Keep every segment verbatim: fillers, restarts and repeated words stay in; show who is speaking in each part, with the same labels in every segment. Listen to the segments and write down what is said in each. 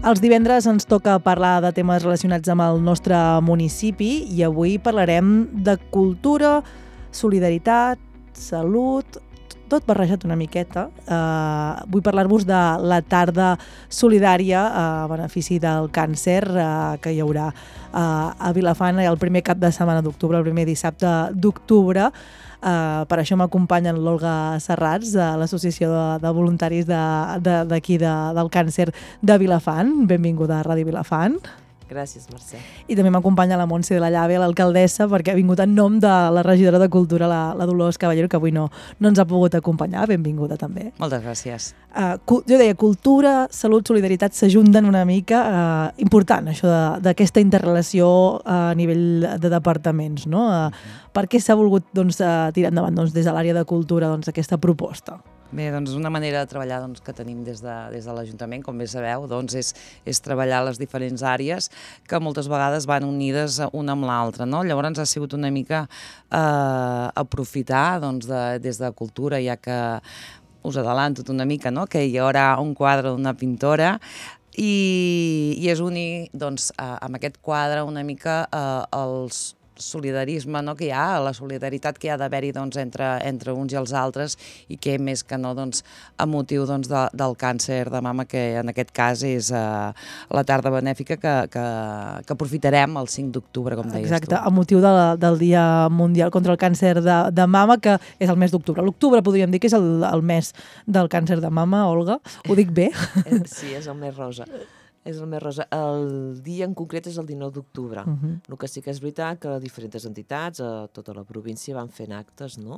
Speaker 1: Els divendres ens toca parlar de temes relacionats amb el nostre municipi i avui parlarem de cultura, solidaritat, salut, tot barrejat una miqueta. Uh, vull parlar-vos de la tarda solidària a benefici del càncer uh, que hi haurà uh, a Vilafant el primer cap de setmana d'octubre, el primer dissabte d'octubre. Uh, per això m'acompanyen l'Olga Serrats, de l'Associació de, de Voluntaris d'aquí de, de, del Càncer de Vilafant. Benvinguda a Ràdio Vilafant.
Speaker 2: Gràcies, Mercè.
Speaker 1: I també m'acompanya la Montse de la Llave, l'alcaldessa, perquè ha vingut en nom de la regidora de Cultura, la, la Dolors Caballero, que avui no, no ens ha pogut acompanyar. Benvinguda també.
Speaker 3: Moltes gràcies.
Speaker 1: Uh, jo deia, cultura, salut, solidaritat s'ajunten una mica. Uh, important, això d'aquesta interrelació a nivell de departaments, no? Uh, per què s'ha volgut doncs, uh, tirar endavant doncs, des de l'àrea de cultura doncs, aquesta proposta?
Speaker 3: Bé, doncs una manera de treballar doncs, que tenim des de, des de l'Ajuntament, com bé sabeu, doncs, és, és treballar les diferents àrees que moltes vegades van unides una amb l'altra, no? Llavors ha sigut una mica eh, aprofitar doncs, de, des de cultura, ja que us adelanto una mica, no? Que hi haurà un quadre d'una pintora i, i és unir doncs, eh, amb aquest quadre una mica eh, els solidarisme, no, que hi ha, la solidaritat que hi ha d'haver-hi doncs, entre, entre uns i els altres i que més que no doncs, a motiu doncs, de, del càncer de mama, que en aquest cas és uh, la tarda benèfica que, que, que aprofitarem el cinc d'octubre, com deies
Speaker 1: Exacte,
Speaker 3: tu.
Speaker 1: Exacte, a motiu de la, del Dia Mundial contra el Càncer de, de Mama, que és el mes d'octubre. L'octubre podríem dir que és el, el mes del càncer de mama, Olga. Ho dic bé?
Speaker 2: Sí, és el mes rosa. És el mes rosa. El dia en concret és el dinou d'octubre. Uh -huh. El que sí que és veritat que diferents entitats a tota la província van fent actes, no?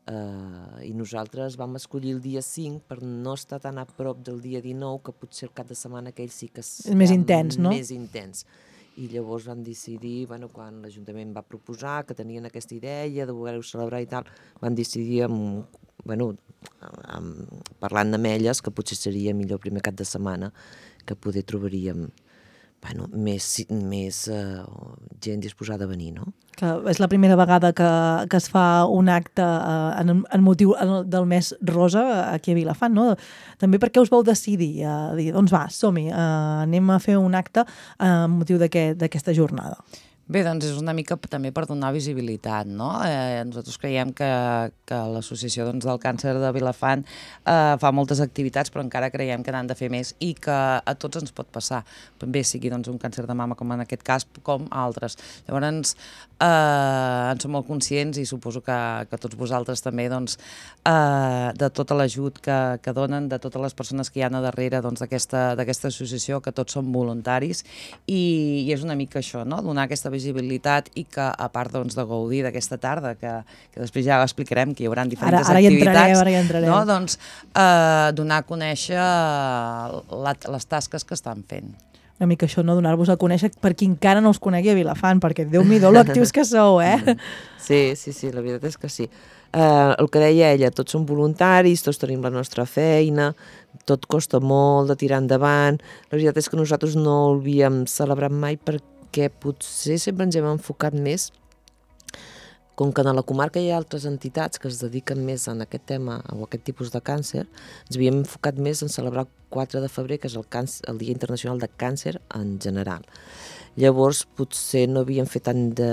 Speaker 2: Uh, I nosaltres vam escollir el dia cinc per no estar tan a prop del dia dinou, que potser el cap de setmana aquell sí que és
Speaker 1: més intens, no?
Speaker 2: Més intens. I llavors vam decidir, bueno, quan l'Ajuntament va proposar que tenien aquesta idea de voler-ho celebrar i tal, van decidir amb, bueno, amb, parlant amb elles que potser seria millor el primer cap de setmana, que poder trobaríem bueno, més, més uh, gent disposada a venir, no?
Speaker 1: Que és la primera vegada que, que es fa un acte uh, en, en motiu del mes rosa aquí a Vilafant, no? També perquè us vau decidir a uh, dir, doncs va, som-hi, uh, anem a fer un acte uh, en motiu d'aquesta jornada.
Speaker 3: Bé, doncs és una mica també per donar visibilitat, no? Eh, nosaltres creiem que, que l'Associació doncs, del Càncer de Vilafant eh, fa moltes activitats, però encara creiem que n'han de fer més i que a tots ens pot passar, bé sigui doncs, un càncer de mama com en aquest cas, com altres. Llavors, eh, en som molt conscients i suposo que, que tots vosaltres també, doncs, eh, de tot l'ajut que, que donen, de totes les persones que hi ha a darrere doncs, d'aquesta d'aquesta associació, que tots són voluntaris, i, i és una mica això, no? Donar aquesta visibilitat i que, a part doncs, de gaudir d'aquesta tarda, que, que després ja explicarem que hi haurà diferents
Speaker 1: ara, ara
Speaker 3: activitats,
Speaker 1: hi entrarem, ara hi entrarem.
Speaker 3: No? Doncs, eh, donar a conèixer la, les tasques que estan fent.
Speaker 1: Una mica això, no? Donar-vos a conèixer per qui encara no us conegui a Vilafant, perquè Déu-n'hi-do l'actius que sou, eh?
Speaker 2: Sí, sí, sí, la veritat és que sí. Uh, el que deia ella, tots som voluntaris, tots tenim la nostra feina, tot costa molt de tirar endavant. La veritat és que nosaltres no ho havíem celebrat mai perquè potser sempre ens hem enfocat més, com que a la comarca hi ha altres entitats que es dediquen més a aquest tema o a aquest tipus de càncer, ens havíem enfocat més en celebrar el quatre de febrer, que és el, càncer, el Dia Internacional de Càncer en general. Llavors potser no havíem fet tant de...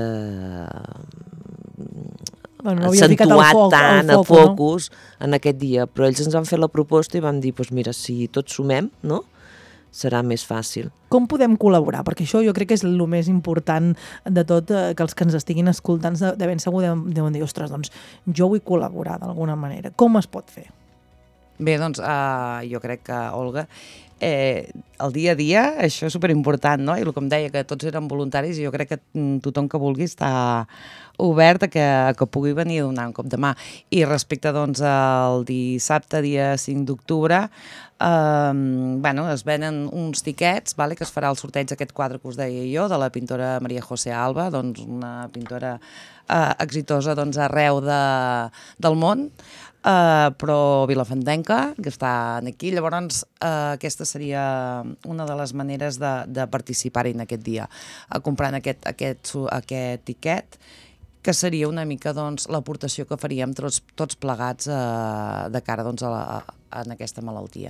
Speaker 1: Bueno, no
Speaker 2: accentuat
Speaker 1: foc,
Speaker 2: tant
Speaker 1: el
Speaker 2: a focus, no? En aquest dia, però ells ens van fer la proposta i vam dir, doncs mira, si tots sumem, no?, serà més fàcil.
Speaker 1: Com podem col·laborar? Perquè això jo crec que és el més important de tot, eh, que els que ens estiguin escoltant de, de ben segur deuen dir, ostres, doncs jo vull col·laborar d'alguna manera. Com es pot fer?
Speaker 3: Bé, doncs uh, jo crec que, Olga, eh, el dia a dia, això és superimportant, no? I el que em deia, que tots eren voluntaris, i jo crec que tothom que vulgui està obert a que, que pugui venir a donar un cop de mà. I respecte, doncs, al dissabte, dia cinc d'octubre, eh, bueno, es venen uns tiquets, vale, que es farà el sorteig d'aquest quadre que us deia jo, de la pintora Maria José Alba, doncs una pintora eh, exitosa doncs, arreu de, del món, Uh, però vilafantenca, que està aquí. Llavors, uh, aquesta seria una de les maneres de, de participar-hi en aquest dia, uh, comprant aquest, aquest, aquest tiquet, que seria una mica doncs, l'aportació que faríem tots, tots plegats uh, de cara doncs, a la, a, en aquesta malaltia.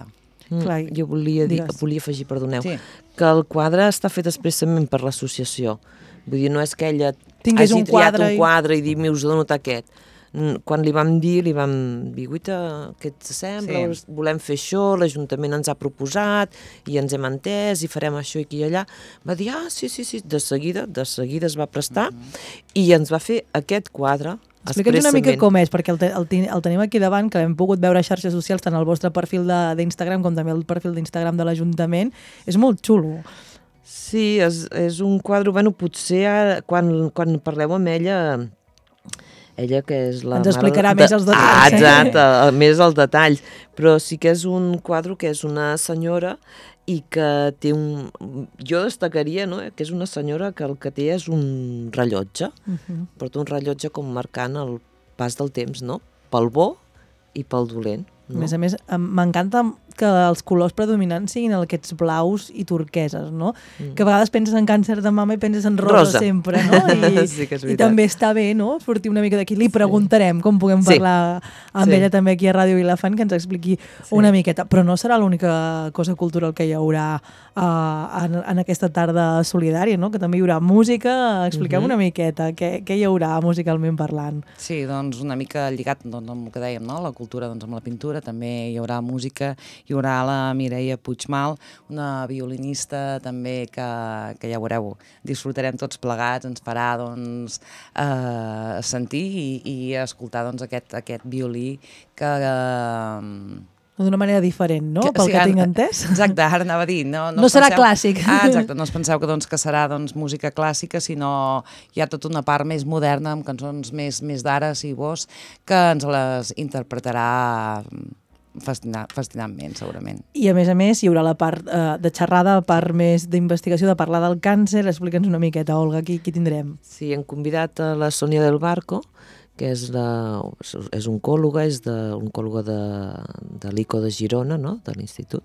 Speaker 2: Mm,
Speaker 1: Clar,
Speaker 2: jo volia, dir,
Speaker 1: digues.
Speaker 2: volia afegir, perdoneu,
Speaker 3: Sí.
Speaker 2: que el quadre està fet expressament per l'associació. Vull dir, no és que ella
Speaker 1: Tingués
Speaker 2: hagi
Speaker 1: un
Speaker 2: triat
Speaker 1: quadre
Speaker 2: un
Speaker 1: i-
Speaker 2: quadre i dir, mi us dono aquest. Mm, Quan li vam dir, li vam dir, guita, què et sembla?
Speaker 3: Sí.
Speaker 2: Volem fer això, l'Ajuntament ens ha proposat i ens hem entès i farem això i aquí i allà. Va dir, ah, sí, sí, sí, de seguida, de seguida es va prestar i ens va fer aquest quadre.
Speaker 1: Explica'ns una mica
Speaker 2: expressament.
Speaker 1: com és, perquè el, te, el, ten- el tenim aquí davant, que l'hem pogut veure a xarxes socials, tant al vostre perfil de- d'Instagram com també el perfil d'Instagram de l'Ajuntament. És molt xulo.
Speaker 2: Sí, és, és un quadre, bueno, potser ara, quan, quan parleu amb ella, ella que és la
Speaker 1: Ens
Speaker 2: mare
Speaker 1: explicarà
Speaker 2: de,
Speaker 1: més els detalls.
Speaker 2: Ah, exacte, eh, més els detalls. Però sí que és un quadre que és una senyora i que té un... Jo destacaria, no?, que és una senyora que el que té és un rellotge.
Speaker 1: Uh -huh.
Speaker 2: Porta un rellotge com marcant el pas del temps, no?, pel bo i pel dolent.
Speaker 1: A
Speaker 2: No?
Speaker 1: més a més, em- m'encanta que els colors predominants siguin aquests blaus i turqueses, no? Mm. Que a vegades penses en càncer de mama i penses en rosa,
Speaker 2: Rosa.
Speaker 1: sempre, no? I,
Speaker 2: Sí que és
Speaker 1: I
Speaker 2: veritat.
Speaker 1: també està bé, no?, sortir una mica d'aquí. Li preguntarem com puguem
Speaker 2: Sí.
Speaker 1: parlar amb
Speaker 2: Sí.
Speaker 1: ella també aquí a Ràdio Vilafant, que ens expliqui
Speaker 2: Sí.
Speaker 1: una miqueta. Però no serà l'única cosa cultural que hi haurà uh, en, en aquesta tarda solidària, no?, que també hi haurà música. Expliquem
Speaker 2: Mhm.
Speaker 1: una miqueta què, què hi haurà musicalment parlant.
Speaker 3: Sí, doncs una mica lligat doncs, amb el que dèiem, no? La cultura doncs, amb la pintura, també hi haurà música, hi haurà la Mireia Puigmal, una violinista també que, que ja veureu, disfrutarem tots plegats, ens farà doncs, eh, sentir i, i escoltar doncs, aquest, aquest violí que... Eh,
Speaker 1: D'una manera diferent, no?, pel
Speaker 3: sí,
Speaker 1: que
Speaker 3: ara-
Speaker 1: tinc entès.
Speaker 3: Exacte, ara anava a dir. No, no,
Speaker 1: No
Speaker 3: us
Speaker 1: serà
Speaker 3: penseu-
Speaker 1: clàssic.
Speaker 3: Ah, exacte, no us penseu que, doncs, que serà doncs, música clàssica, sinó hi ha tota una part més moderna, amb cançons més, més d'ara, si vos, que ens les interpretarà fascina, fascinantment, segurament.
Speaker 1: I a més a més hi haurà la part eh, de xerrada, la part més d'investigació, de parlar del càncer. Explica'ns una miqueta, Olga, qui, qui tindrem?
Speaker 2: Sí, hem convidat a la Sònia del Barco, que és, la, és oncòloga, és de, oncòloga de, de l'I C O de Girona, no?, de l'institut,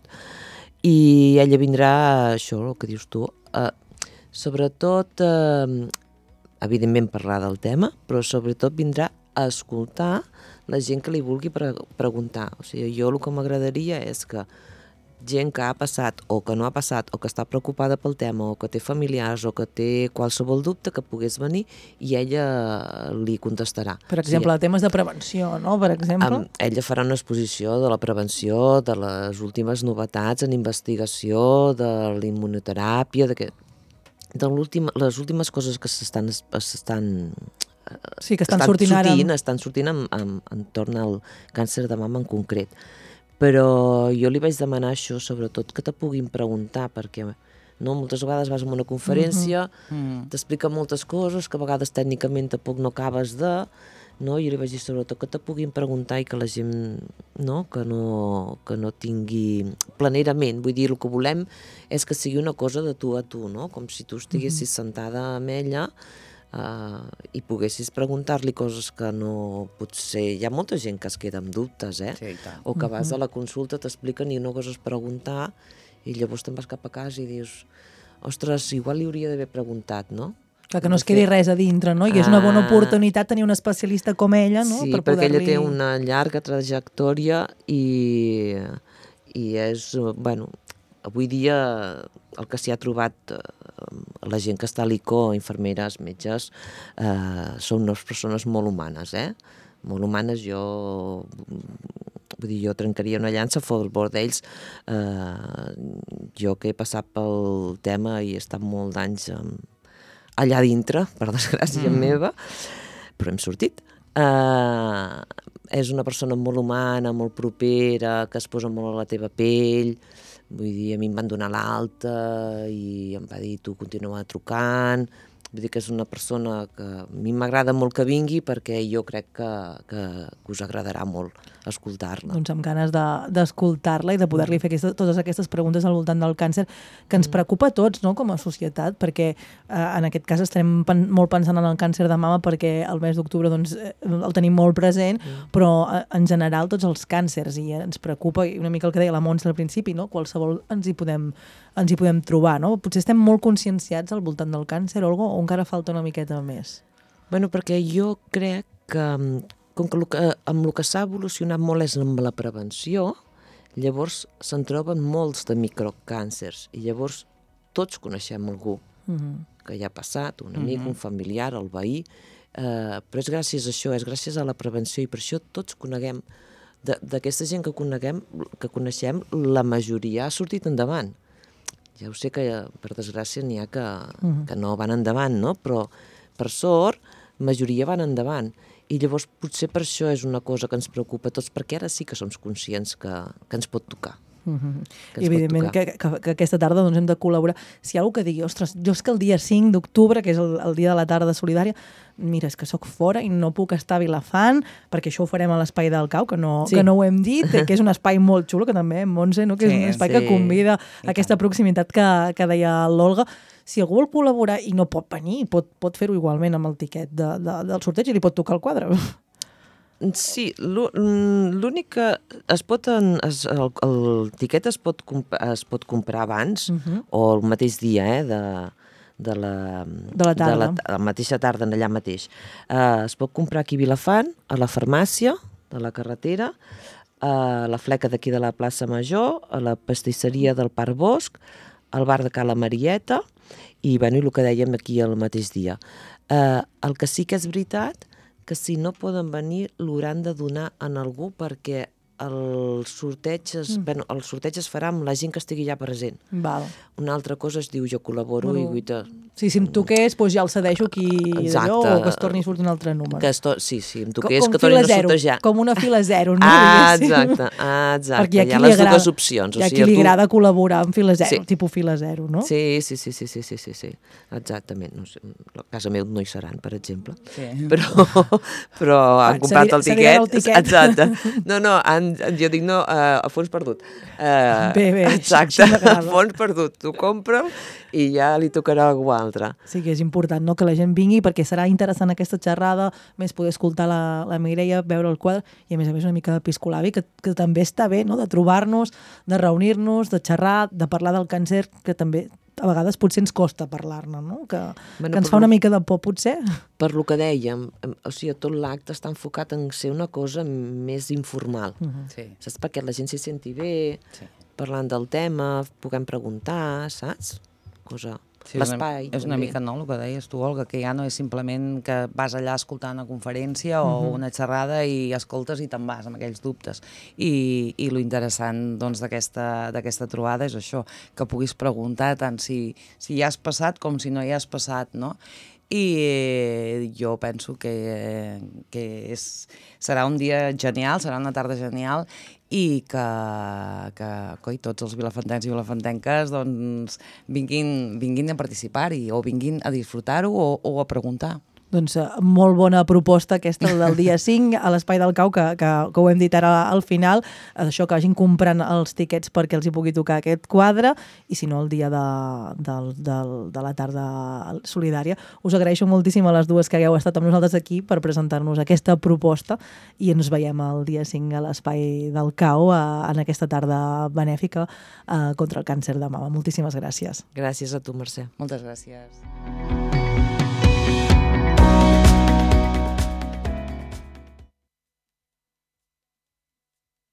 Speaker 2: i ella vindrà, això, el que dius tu, eh, sobretot, eh, evidentment parlar del tema, però sobretot vindrà a escoltar la gent que li vulgui pre preguntar. O sigui, jo el que m'agradaria és que gent que ha passat o que no ha passat o que està preocupada pel tema o que té familiars o que té qualsevol dubte que pogués venir i ella li contestarà.
Speaker 1: Per exemple, sí. temes de prevenció, no?, per exemple.
Speaker 2: Um, ella farà una exposició de la prevenció, de les últimes novetats en investigació, de la immunoteràpia, de, que, de les últimes coses que s'estan s'estan
Speaker 1: sí, que estan,
Speaker 2: estan
Speaker 1: sortint,
Speaker 2: sortint,
Speaker 1: ara.
Speaker 2: estan sortint en, en, entorn al càncer de mama en concret. Però jo li vaig demanar això, sobretot, que te puguin preguntar, perquè no, moltes vegades vas a una conferència,
Speaker 3: Mm -hmm.
Speaker 2: t'explica moltes coses que a vegades tècnicament tampoc no acabes de... No? I jo li vaig dir, sobretot, que te puguin preguntar i que la gent no, que no, que no tingui planerament. Vull dir, el que volem és que sigui una cosa de tu a tu, no? Com si tu estiguessis mm-hmm. sentada amb ella Uh, i poguessis preguntar-li coses que no... Potser hi ha molta gent que es queda amb dubtes, eh?
Speaker 3: Sí, i tant.
Speaker 2: O que vas a la consulta, t'expliquen i no goses preguntar i llavors te'n vas cap a casa i dius ostres, igual li hauria d'haver preguntat, no?
Speaker 1: Que, que no es quedi res a dintre, no? I és una bona oportunitat tenir una especialista com ella, no?
Speaker 2: Sí,
Speaker 1: per
Speaker 2: perquè ella
Speaker 1: poder-li...
Speaker 2: té una llarga trajectòria i, i és, bueno, avui dia el que s'hi ha trobat, eh, la gent que està a l'I C O, infermeres, metges, eh, són unes persones molt humanes, eh? Molt humanes. Jo, vull dir, jo trencaria una llança a favor d'ells. Eh, jo que he passat pel tema i he estat molt d'anys eh, allà dintre, per desgràcia mm. meva, però hem sortit. Eh, és una persona molt humana, molt propera, que es posa molt a la teva pell. Vull dir, a mi em van donar l'alta i em va dir, tu continua trucant. Vull dir que és una persona que a mi m'agrada molt que vingui perquè jo crec que, que, que us agradarà molt escoltar-la.
Speaker 1: Doncs amb ganes d'escoltar-la de, i de poder-li fer aquesta, totes aquestes preguntes al voltant del càncer, que ens preocupa a tots, no?, com a societat, perquè eh, en aquest cas estarem pen, molt pensant en el càncer de mama perquè el mes d'octubre doncs, el tenim molt present, mm. però eh, en general tots els càncers, i ens preocupa, i una mica el que deia la Montse al principi, no?, qualsevol ens hi podem, ens hi podem trobar, no? Potser estem molt conscienciats al voltant del càncer, Olga, o encara falta una miqueta més?
Speaker 2: Bueno, perquè jo crec que com que, que amb el que s'ha evolucionat molt és amb la prevenció, llavors se'n troben molts de microcàncers i llavors tots coneixem algú
Speaker 1: Mhm.
Speaker 2: que hi ha passat, un amic, un familiar, el veí, eh, però és gràcies a això, és gràcies a la prevenció i per això tots coneguem, de- d'aquesta gent que coneguem, que coneixem, la majoria ha sortit endavant. Ja ho sé que, per desgràcia, n'hi ha que,
Speaker 1: Mhm.
Speaker 2: que no van endavant, no? Però, per sort, majoria van endavant. I llavors potser per això és una cosa que ens preocupa a tots, perquè ara sí que som conscients que, que ens pot tocar.
Speaker 1: Mhm.
Speaker 2: Que
Speaker 1: I
Speaker 2: ens pot
Speaker 1: evidentment
Speaker 2: tocar.
Speaker 1: que, que, que aquesta tarda doncs, hem de col·laborar. Si hi ha algú que digui, ostres, jo és que el dia cinc d'octubre, que és el, el dia de la tarda solidària, mira, és que sóc fora i no puc estar a Vilafant, perquè això ho farem a l'Espai del Cau, que no,
Speaker 2: Sí.
Speaker 1: que no ho hem dit, que és un espai molt xulo, que també, Montse, no? que és
Speaker 3: Sí,
Speaker 1: un espai
Speaker 2: sí.
Speaker 1: que convida
Speaker 3: I
Speaker 1: a aquesta
Speaker 3: tant.
Speaker 1: proximitat que, que deia l'Olga. Si algú vol col·laborar i no pot venir, pot, pot fer-ho igualment amb el tiquet de, de, del sorteig i li pot tocar el quadre.
Speaker 2: Sí, l'ú- l'únic que es pot, en, es, el, el tiquet es pot, comp es pot comprar abans
Speaker 1: Mhm.
Speaker 2: o el mateix dia, eh, de, de la,
Speaker 1: De la tarda.
Speaker 2: De la, la mateixa tarda, allà mateix. Uh, es pot comprar aquí a Vilafant, a la farmàcia de la carretera, a la fleca d'aquí de la plaça Major, a la pastisseria del Parc Bosc, al bar de Cala Marieta i, bueno, i el que dèiem aquí el mateix dia. Uh, el que sí que és veritat que si no poden venir l'hauran de donar en algú perquè el sorteig, es, mm. bueno, el sorteig es farà amb la gent que estigui ja present.
Speaker 1: Val.
Speaker 2: Una altra cosa es diu jo col·laboro
Speaker 1: Bueno,
Speaker 2: i vull te...
Speaker 1: Sí, si em toqués, doncs ja el cedeixo aquí
Speaker 2: Exacte.
Speaker 1: d'allò, o que es torni a sortir un altre número.
Speaker 2: Que es to... Sí, sí, em
Speaker 1: Com-
Speaker 2: toqués
Speaker 1: com
Speaker 2: que tornin
Speaker 1: fila
Speaker 2: a
Speaker 1: zero,
Speaker 2: sortejar.
Speaker 1: com una fila zero, no?
Speaker 2: Ah,
Speaker 1: Diguéssim.
Speaker 2: exacte, ah, exacte.
Speaker 1: Perquè hi ha
Speaker 2: Hi
Speaker 1: qui
Speaker 2: ha
Speaker 1: li
Speaker 2: les
Speaker 1: agrada,
Speaker 2: dues opcions.
Speaker 1: hi ha
Speaker 2: o sigui,
Speaker 1: qui li
Speaker 2: tu...
Speaker 1: agrada col·laborar amb fila zero,
Speaker 2: Sí.
Speaker 1: tipus fila zero, no?
Speaker 2: Sí, sí, sí, sí, sí, sí, sí, sí. Exactament. No sé, a casa meu no hi seran, per exemple.
Speaker 3: Sí.
Speaker 2: Però, però han
Speaker 1: Ah,
Speaker 2: comprat
Speaker 1: cedir-
Speaker 2: el
Speaker 1: cediran
Speaker 2: tiquet.
Speaker 1: el tiquet.
Speaker 2: Exacte. No, no, han, jo dic, no, uh, a fons perdut. Uh,
Speaker 1: Bé, bé,
Speaker 2: exacte,
Speaker 1: així m'agrada.
Speaker 2: a fons perdut. Tu compra'l i ja li tocarà a algú altre.
Speaker 1: Sí que és important, no?, que la gent vingui perquè serà interessant aquesta xerrada, més poder escoltar la, la Mireia, veure el quadre i a més a més una mica d'episcolabi, que, que també està bé, no?, de trobar-nos, de reunir-nos, de xerrar, de parlar del càncer, que també a vegades potser ens costa parlar-ne, no?, que,
Speaker 2: Bueno,
Speaker 1: que ens
Speaker 2: però
Speaker 1: fa una
Speaker 2: no-
Speaker 1: mica de por potser.
Speaker 2: Per lo que dèiem, em- o sigui, tot l'acte està enfocat en ser una cosa més informal.
Speaker 1: Mhm.
Speaker 3: Sí.
Speaker 2: Saps? Perquè la gent s'hi senti bé,
Speaker 3: Sí.
Speaker 2: parlant del tema, puguem preguntar, saps? Cosa...
Speaker 3: Sí, és una-
Speaker 2: L'espai.
Speaker 3: És una
Speaker 2: també.
Speaker 3: mica nou el que deies tu, Olga, que ja no és simplement que vas allà a escoltar una conferència o
Speaker 1: Mhm.
Speaker 3: una xerrada i escoltes i te'n vas amb aquells dubtes. I, i lo interessant doncs, d'aquesta d'aquesta trobada és això, que puguis preguntar tant si, si hi has passat com si no hi has passat, no? I eh, jo penso que, que és, serà un dia genial, serà una tarda genial i que, que coi, tots els vilafantens i vilafantenques doncs, vinguin, vinguin a participar-hi o vinguin a disfrutar-ho o, o a preguntar.
Speaker 1: Doncs eh, molt bona proposta aquesta del dia cinc a l'Espai del Cau, que, que, que ho hem dit ara al final, això que vagin comprant els tiquets perquè els hi pugui tocar aquest quadre, i si no el dia de, de, de, de la tarda solidària. Us agraeixo moltíssim a les dues que hagueu estat amb nosaltres aquí per presentar-nos aquesta proposta i ens veiem el dia cinc a l'Espai del Cau eh, en aquesta tarda benèfica eh, contra el càncer de mama. Moltíssimes gràcies.
Speaker 2: Gràcies a tu, Mercè.
Speaker 3: Moltes gràcies.